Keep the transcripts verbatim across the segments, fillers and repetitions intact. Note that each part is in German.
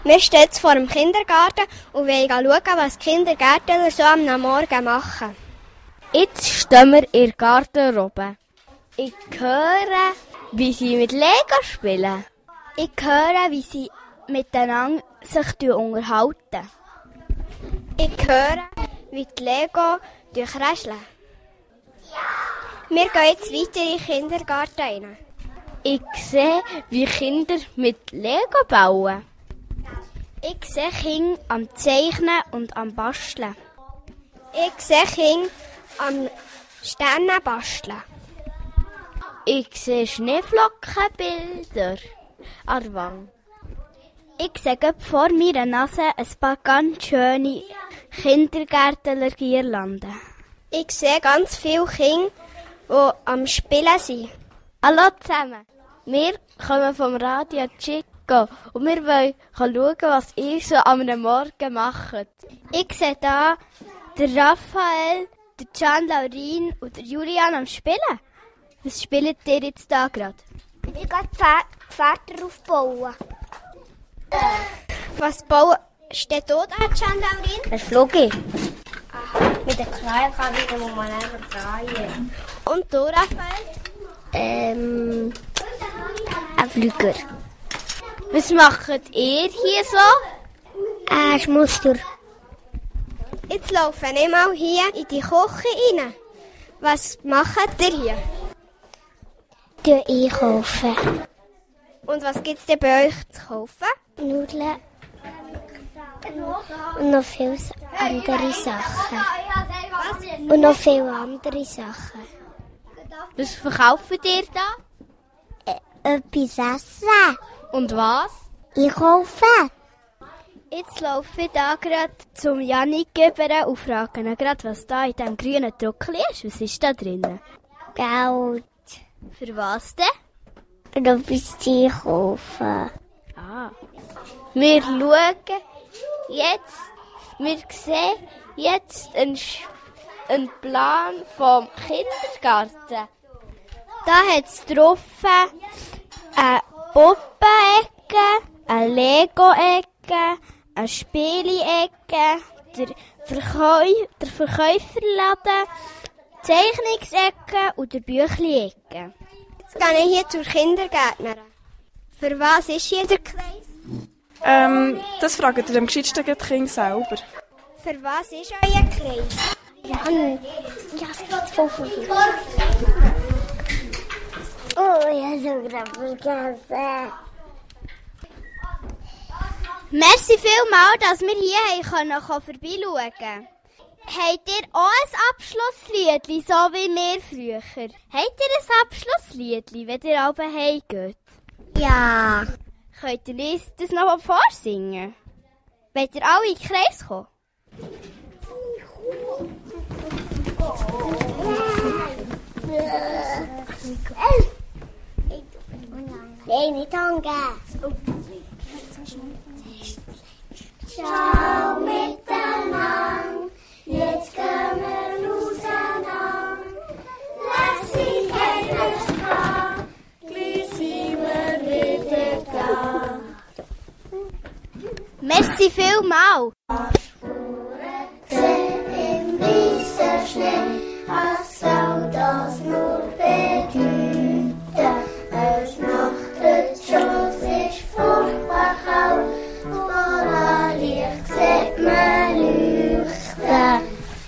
Wir stehen jetzt vor dem Kindergarten und wollen schauen, was die Kindergärtner so am Morgen machen. Jetzt stehen wir in der Garderobe. Ich höre, wie sie mit Lego spielen. Ich höre, wie sie miteinander sich unterhalten. Ich höre, wie die Lego durchräscheln. Wir gehen jetzt weiter in den Kindergarten rein. Ich sehe, wie Kinder mit Lego bauen. Ich sehe Kinder am Zeichnen und am Basteln. Ich sehe Kinder am Sterne basteln. Ich sehe Schneeflockenbilder an der Wand. Ich sehe vor meiner Nase ein paar ganz schöne Kindergärtner-Girlanden. Ich sehe ganz viele Kinder, die am Spielen sind. Hallo zusammen, wir kommen vom Radio Chico und wir wollen schauen, was ihr so am Morgen macht. Ich sehe hier den Raphael, den Can Laurin und den Julian am Spielen. Was spielt ihr jetzt hier gerade? Ich will gerade Pferde aufbauen. Was bauen? Steht dort da, Can Laurin? Ein Flugge. Aha. Mit der Kleinen kann ich den mal drehen. Und du, Raphael? Ähm, ein Flüger. Was macht ihr hier so? Ein Schmuster. Jetzt laufen wir mal hier in die Küche rein. Was macht ihr hier? Wir einkaufen. Und was gibt es denn bei euch zu kaufen? Nudeln und noch viele andere Sachen. Und noch viele andere Sachen. Was verkauft ihr da? Äh, etwas essen. Und was? Einkaufen. Jetzt laufe ich da gerade zum Janik rüber und frage ihn gerade, was da in diesem grünen Druckli ist. Was ist da drin? Geld. Für was denn? Und etwas zu einkaufen. Ah. Wir schauen jetzt, wir sehen jetzt einen, einen Plan vom Kindergarten. Da hat es drauf eine Puppenecke, eine Lego-Ecke, eine Spiele-Ecke, der, Verkäu- der Verkäuferladen, die Zeichnungsecke und der Büchli-Ecke. Jetzt gehe ich hier zur Kindergärtnerin. Für was ist hier der Kreis? Ähm, das fragt ihr dem gescheitsten Kind selber. Für was ist euer Kreis? Ja, ja, es geht voll viel. Oh, ich habe so gerade vergessen. Merci vielmals, dass wir hier können, vorbeischauen können. Habt ihr auch ein Abschlussliedli, so wie wir früher? Habt ihr ein Abschlussliedli, wenn ihr alle heimgeht? Ja. Könnt ihr uns das noch vorsingen? Wollt ihr alle in den Kreis kommen? Nein, nicht angehen. Schau miteinander, jetzt gehen wir auseinander. Lässigkeit ist klar, gleich sind wir wieder da. Merci vielmals! Spuren sind im weißen Schnee, was soll das nur bedeuten? Es macht der Schoß ist furchtbar kalt, vor ein Licht sieht man leuchten.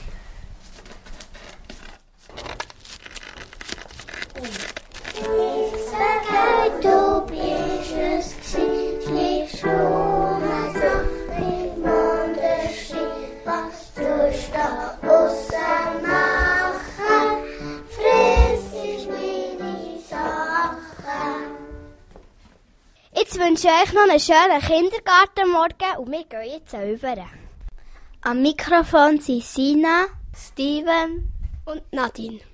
Ich sage, du bist es gsi, schlief schon eine Sache im Unterschied, was tust du aussen machen, friss ist meine Sache. Jetzt wünsche ich euch noch einen schönen Kindergartenmorgen und wir gehen jetzt rüber. Am Mikrofon sind Sina, Steven und Nadine.